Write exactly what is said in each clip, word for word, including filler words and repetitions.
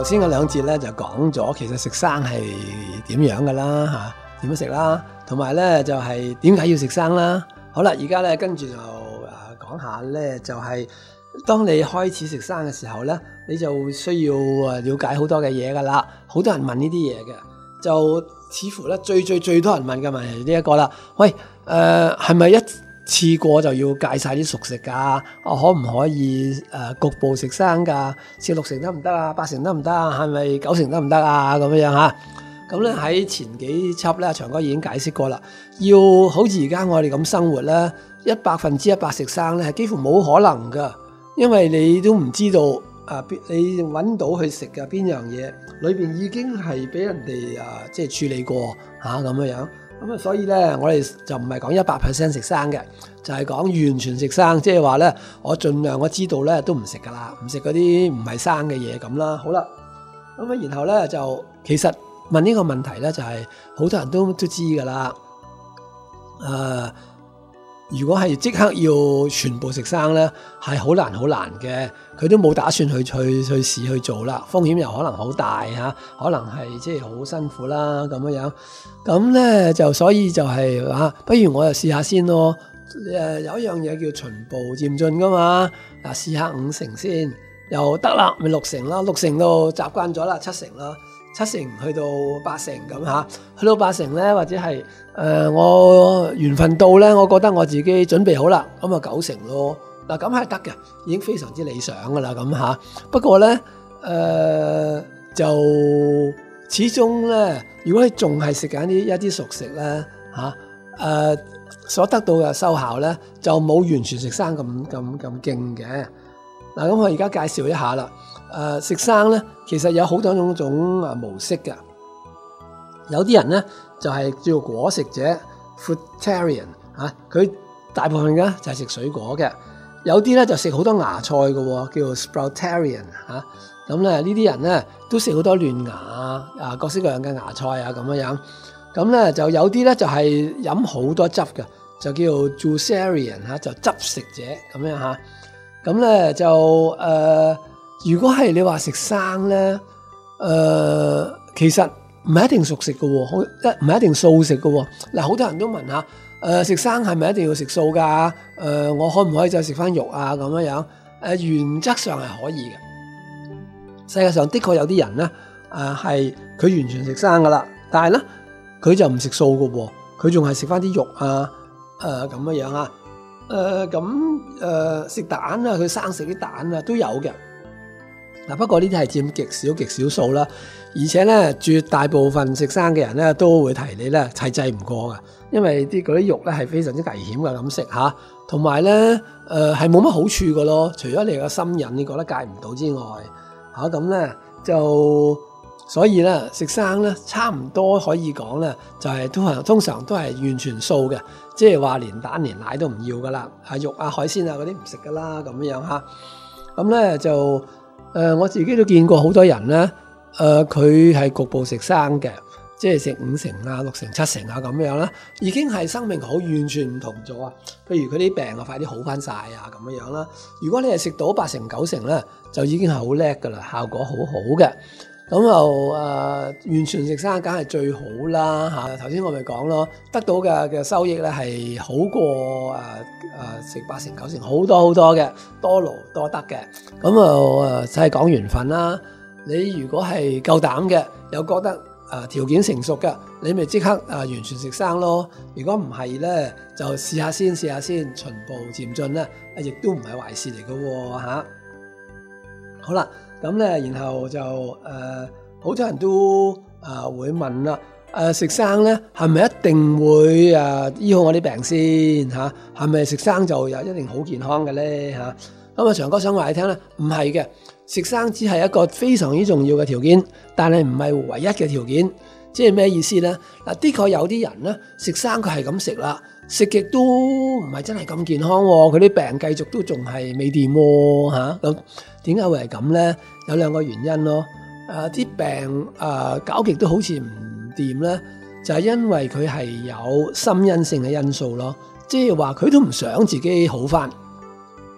頭先嗰兩節咧就講咗，其實食生係點樣噶啦嚇，點樣食啦，同埋咧就係點解要食生啦。好啦，而家咧跟住就誒講下咧，就係當你開始食生嘅時候咧，你就需要誒了解好多嘅嘢噶啦。好多人問呢啲嘢嘅，就似乎咧最最最多人問嘅問題呢一個啦。喂，誒係咪一次過就要戒晒啲熟食㗎？我可唔可以誒、呃、局部食生㗎？食六成得唔得啊？八成得唔得啊？係咪九成得唔得啊？咁樣樣嚇。咁咧喺前幾輯咧，長哥已經解釋過啦。要好似而家我哋咁生活咧，一百分之一百食生咧係幾乎冇可能㗎，因為你都唔知道啊，你揾到去食嘅邊樣嘢，裏邊已經係俾人哋啊即係處理過嚇咁樣樣。咁啊，所以咧，我哋就唔係講一百 percent 食生嘅，就係、是、講完全食生，即係話咧，我盡量我知道咧都唔食噶啦，唔食嗰啲唔係生嘅嘢咁啦。好啦，咁啊，然後咧就其實問呢個問題咧，就係、是、好多人都都知噶啦。誒、呃，如果係即刻要全部食生咧，係好難好難嘅，佢都冇打算去去去試去做啦，風險又可能好大嚇，可能係即係好辛苦啦咁樣樣。咁咧就所以就係、是、啊，不如我就試下先咯。誒有一樣嘢叫循步漸進噶嘛，嗱試下五成先，又得啦，咪六成啦，六成都習慣咗啦，七成啦，七成去到八成咁嚇，去到八成咧，或者係誒、呃、我緣分到咧，我覺得我自己準備好啦，咁啊九成咯，嗱咁係得嘅，已經非常之理想噶啦咁嚇。不過咧誒、呃、就始終咧，如果你仲係食緊啲一啲熟食咧嚇誒所得到嘅收效咧，就冇完全食生咁咁咁勁嘅。嗱，咁我而家介紹一下啦。誒、呃、食生咧，其實有好多種種啊模式嘅。有啲人咧就係、是、叫做果食者 （fruitarian） 嚇，佢大部分嘅就係食水果嘅。有啲咧就食好多芽菜嘅喎，叫做 sproutarian 嚇。咁咧呢啲人咧都食好多嫩芽啊，各式各樣嘅芽菜啊咁樣樣。咁咧就有啲咧就係飲好多汁嘅，就叫做 juicearian 嚇，就汁食者咁樣嚇。咁咧就誒、呃，如果係你話食生咧，誒、呃、其實唔係一定熟食嘅喎，好一唔係一定素食嘅喎。嗱，好多人都問下，誒、呃、食生係咪一定要食素㗎？誒、呃、我可唔可以再食翻肉啊？咁樣樣誒、呃、原則上係可以嘅。世界上的確有啲人咧，誒係佢完全食生㗎啦，但係咧佢就唔食素嘅喎，佢仲係食翻啲肉啊，誒咁樣樣啊。誒咁誒食蛋啊，佢生食啲蛋啊都有嘅。嗱，不過呢啲係佔極少極少數啦，而且咧絕大部分食生嘅人咧都會提你咧係制唔過嘅，因為啲嗰啲肉咧係非常之危險嘅咁食嚇，同埋咧誒係冇乜好處嘅咯，除咗你個心癮你覺得戒唔到之外，嚇咁咧就所以咧食生咧差唔多可以講咧就係都係通常都係完全素嘅。即係話連蛋連奶都唔要噶啦，係肉啊海鮮啊嗰啲唔食噶啦咁樣嚇。咁咧就誒、呃、我自己都見過好多人咧，誒佢係局部食生嘅，即係食五成啊六成七成啊咁樣啦，已經係生命好完全唔同咗啊。譬如佢啲病啊快啲好翻晒啊咁樣啦。如果你係食到八成九成咧，就已經係好叻噶啦，效果好好嘅。咁就誒、呃、完全食生梗係最好啦嚇！頭、啊、先我咪講咯，得到嘅嘅收益咧係好過誒誒食八成九成好多好多嘅，多勞多得嘅。咁就誒就係講緣分啦。你如果係夠膽嘅，又覺得誒、呃、條件成熟嘅，你咪即刻誒、呃、完全食生咯。如果唔係咧，就試下先，試下先，循步漸進咧，亦都唔係壞事嚟嘅喎嚇。好啦。咁咧，然後就誒，好、呃、多人都啊、呃、會問啦，誒、呃、食生咧係咪一定會誒、呃、醫好我啲病先嚇？係咪食生就有一定好健康嘅咧嚇？咁啊，長哥想話你聽咧，唔係嘅，食生只係一個非常之重要嘅條件，但係唔係唯一嘅條件。即係咩意思咧？嗱，的確有啲人咧食生佢係咁食啦，食極都唔係真係咁健康喎，佢啲病繼續都仲係未掂喎嚇。咁點解會係咁咧？有兩個原因咯。誒、啊、啲病誒、啊、搞極都好似唔掂咧，就係、是、因為佢係有心因性嘅因素咯。即係話佢都唔想自己好返，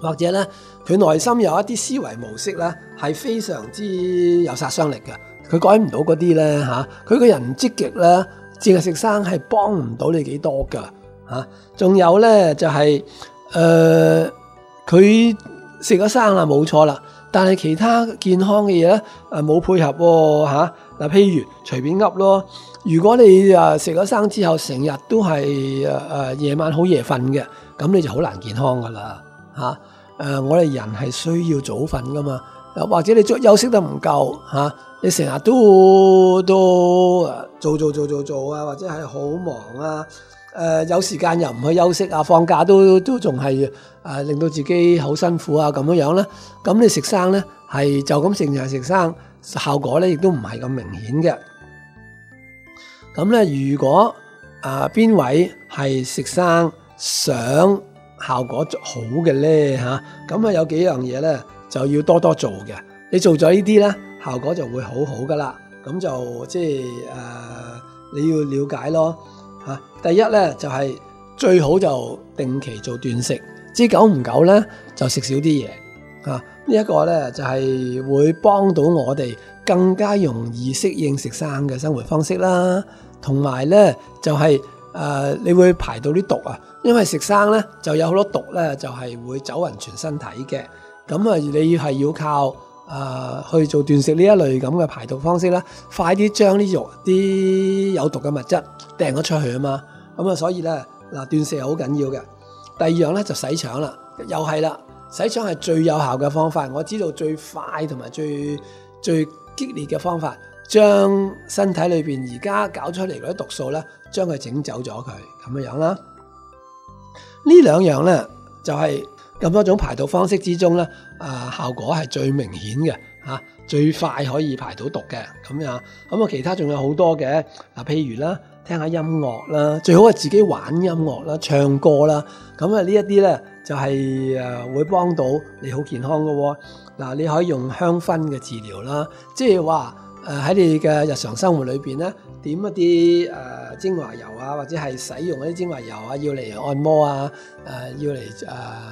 或者咧佢內心有一啲思維模式咧係非常之有殺傷力嘅，佢改唔到嗰啲咧嚇，佢個人唔積極咧，淨係食生係幫唔到你幾多噶嚇。仲有咧就係誒佢食咗生啦冇錯啦，但係其他健康嘅嘢咧誒冇配合喎嚇。嗱，譬如隨便噏咯，如果你啊食咗生之後成日都係誒誒夜晚好夜瞓嘅，咁你就好難健康噶啦嚇。誒、呃，我哋人係需要早瞓噶嘛，或者你休息得唔夠嚇、啊，你成日都都做做做做做啊，或者係好忙啊，誒、呃、有時間又唔去休息啊，放假都都仲係誒令到自己好辛苦啊咁樣樣咧，咁你食生咧係就咁成日食生，效果咧亦都唔係咁明顯嘅。咁咧，如果啊邊位係食生想效果好嘅咧嚇，咁啊有幾樣嘢咧就要多多做嘅。你做咗呢啲咧，效果就會好好噶啦。咁就即係誒、呃、你要了解咯嚇。第一咧就係、是、最好就定期做斷食，即係久唔久咧就食少啲嘢嚇。呢、這、一個咧就係、是、會幫到我哋更加容易適應食生嘅生活方式啦。同埋咧就係、是、誒、呃、你會排到啲毒啊，因為食生咧就有好多毒咧，就係、是、會走勻全身體嘅。咁啊，你係要靠誒、呃、去做斷食呢一類咁嘅排毒方式啦，快啲將啲肉啲有毒嘅物質掟咗出去啊嘛。咁啊，所以咧嗱斷食係好緊要嘅。第二樣咧就洗腸啦，又係啦，洗腸係最有效嘅方法。我知道最快同埋最最激烈嘅方法。將身體裏邊而家搞出嚟嗰啲毒素咧，將佢整走咗佢咁樣樣啦。呢兩樣咧就係、是、咁多種排毒方式之中咧，啊效果係最明顯嘅嚇，最快可以排到毒嘅咁樣。咁啊，其他仲有好多嘅嗱，譬如啦，聽下音樂啦，最好係自己玩音樂啦、唱歌啦。咁啊，呢一啲咧就係、是、誒會幫到你好健康嘅喎。嗱，你可以用香薰嘅治療啦，即係話。誒喺、呃、你嘅日常生活裏邊咧，點一啲誒、呃、精華油啊，或者係使用嗰啲精華油啊，要嚟按摩啊，誒、呃、要嚟誒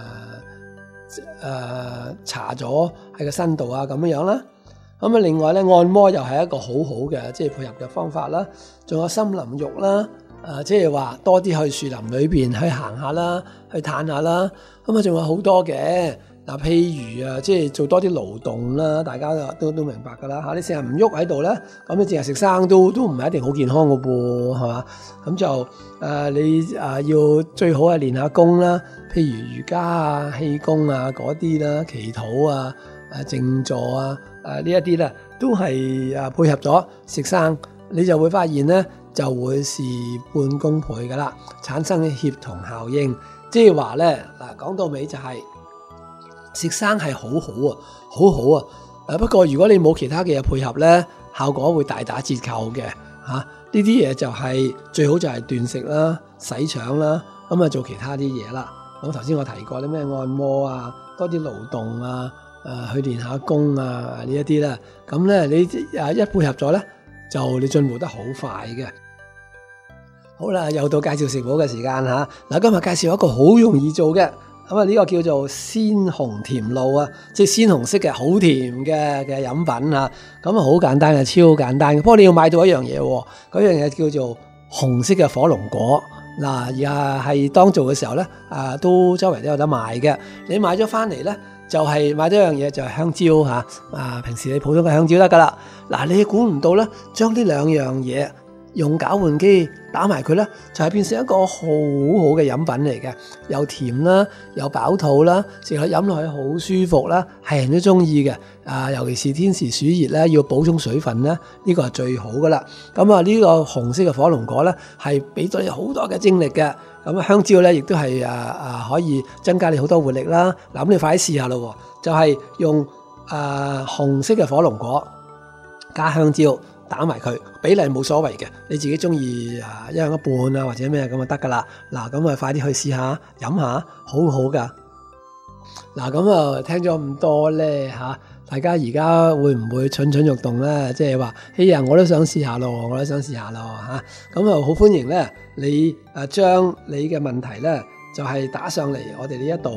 誒搽咗喺個身度啊，咁樣樣啦。咁啊，另外咧，按摩又係一個好好嘅即係配合嘅方法啦。仲有森林浴啦，誒、呃、即係話多啲去樹林裏邊去行下啦，去嘆下啦。咁啊，仲有好多嘅。嗱，譬如啊，即係做多啲勞動啦，大家都都明白噶啦嚇。你成日唔喐喺度咧，咁你淨係食生都都唔係一定好健康噶噃，係嘛？咁就誒、呃、你啊要最好係練下功啦，譬如瑜伽啊、氣功啊嗰啲啦、祈禱啊、誒靜坐啊、誒呢一啲咧，都係啊配合咗食生，你就會發現咧就會事半功倍噶啦，產生嘅協同效應。即係話咧嗱，講到尾就係、是。食生係好好啊，好好啊！誒不過如果你冇其他嘅嘢配合咧，效果會大打折扣嘅嚇。呢啲嘢就係、是、最好就係斷食啦、洗腸啦，咁啊做其他啲嘢啦。咁頭先我提過啲咩按摩啊、多啲勞動啊、誒、呃、去練下功啊呢一啲啦。咁咧你誒一配合咗咧，就你進步得好快嘅。好啦，又到介紹食譜嘅時間嚇。嗱，今日介紹一個好容易做嘅。咁啊，呢個叫做鮮紅甜露啊，即係鮮紅色嘅好甜嘅嘅飲品啊。咁啊，好簡單嘅，超簡單嘅。不過你要買到一樣嘢喎，嗰樣嘢叫做紅色嘅火龍果。嗱，而家係當做嘅時候咧，啊都周圍都有得賣嘅。你買咗翻嚟咧，就係、是、買咗一樣嘢，就係香蕉嚇。啊，平時你普通嘅香蕉得噶啦。嗱，你估唔到咧，將呢兩樣嘢。用攪拌機打埋佢咧，就係變成一個好好嘅飲品嚟嘅，又甜啦，又飽肚啦，食落飲落去好舒服啦，係人都中意嘅。啊，尤其是天時暑熱咧，要補充水分咧，呢個係最好噶啦。咁啊，呢個紅色嘅火龍果咧，係俾咗你好多嘅精力嘅。咁啊，香蕉咧，亦都係啊啊可以增加你好多活力啦。嗱，咁你快啲試下咯，就係用啊紅色嘅火龍果加香蕉。打埋佢，比例冇所謂嘅，你自己中意啊一樣一半啊或者咩咁就得噶啦。嗱，咁啊快啲去試下飲下，好好噶。嗱，咁啊聽咗咁多咧吓，大家而家會唔會蠢蠢欲動咧？即係話，哎呀，我都想試下咯，我都想試下咯吓。咁啊好歡迎咧，你誒將你嘅問題咧就係打上嚟我哋呢一度。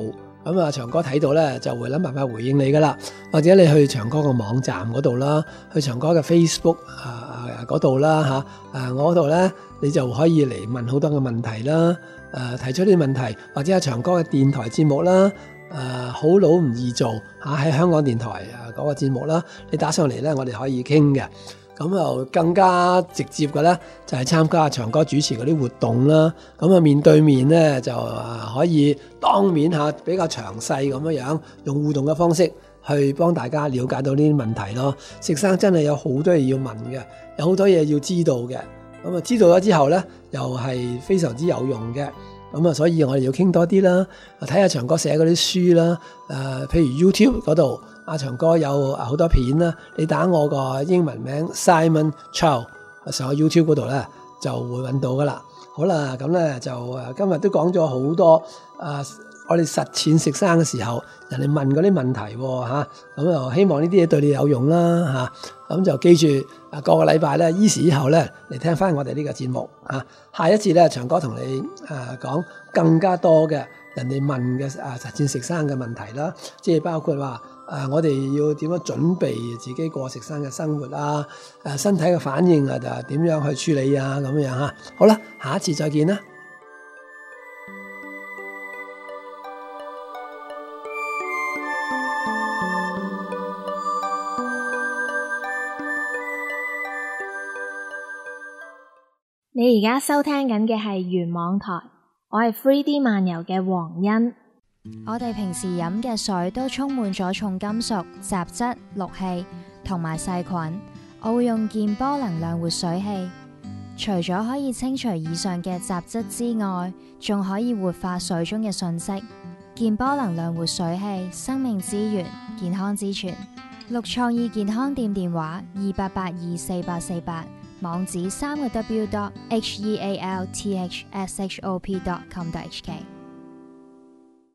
咁啊長哥睇到咧就會諗辦法回應你噶啦，或者你去長哥個網站嗰度啦，去長哥嘅 Facebook 啊嗰度啦嚇，啊我嗰度咧你就可以嚟問好多嘅問題啦，誒提出啲問題，或者係長哥嘅電台節目啦，誒好老唔易做嚇喺香港電台啊嗰個節目啦，你打上嚟咧我哋可以傾嘅。咁就更加直接嘅咧，就係參加長哥主持嗰啲活動啦。咁啊面對面咧就可以當面嚇比較詳細咁樣樣，用互動嘅方式去幫大家了解到呢啲問題咯。食生真係有好多嘢要問嘅，有好多嘢要知道嘅。咁啊知道咗之後咧，又係非常之有用嘅。咁啊，所以我哋要傾多啲啦，睇下長哥寫嗰啲書啦，誒、呃，譬如 YouTube 嗰度，阿長哥有好多片啦，你打我個英文名 Simon Chow 上去 YouTube 嗰度咧，就會揾到噶啦。好啦，咁咧就誒今日都講咗好多誒、呃，我哋實踐食生嘅時候，人哋問嗰啲問題喎嚇，咁、啊、就希望呢啲嘢對你有用啦嚇，咁、啊、就記住啊，個個禮拜咧依時以後咧嚟聽翻我哋呢個節目嚇、啊，下一次咧長哥同你誒講、啊、更加多嘅人哋問嘅誒、啊、實踐食生嘅問題啦，即係包括話誒、啊、我哋要點樣準備自己過食生嘅生活啊，誒、啊、身體嘅反應啊，就係點樣去處理啊咁樣嚇。好啦，下一次再見啦。 你而家收聽緊嘅係原網台，我係 three D 漫遊嘅黃欣。 我哋平時飲嘅水都充滿咗重金屬、雜質、氯氣同埋細菌。我會用健波能量活水器，除咗可以清除以上嘅雜質之外，仲可以活化水中嘅訊息。健波能量活水器，生命之源，健康之泉。綠創意健康店電話二八八二四八四八。網址三個 w dot h e a l t h s h o p dot com dot h k。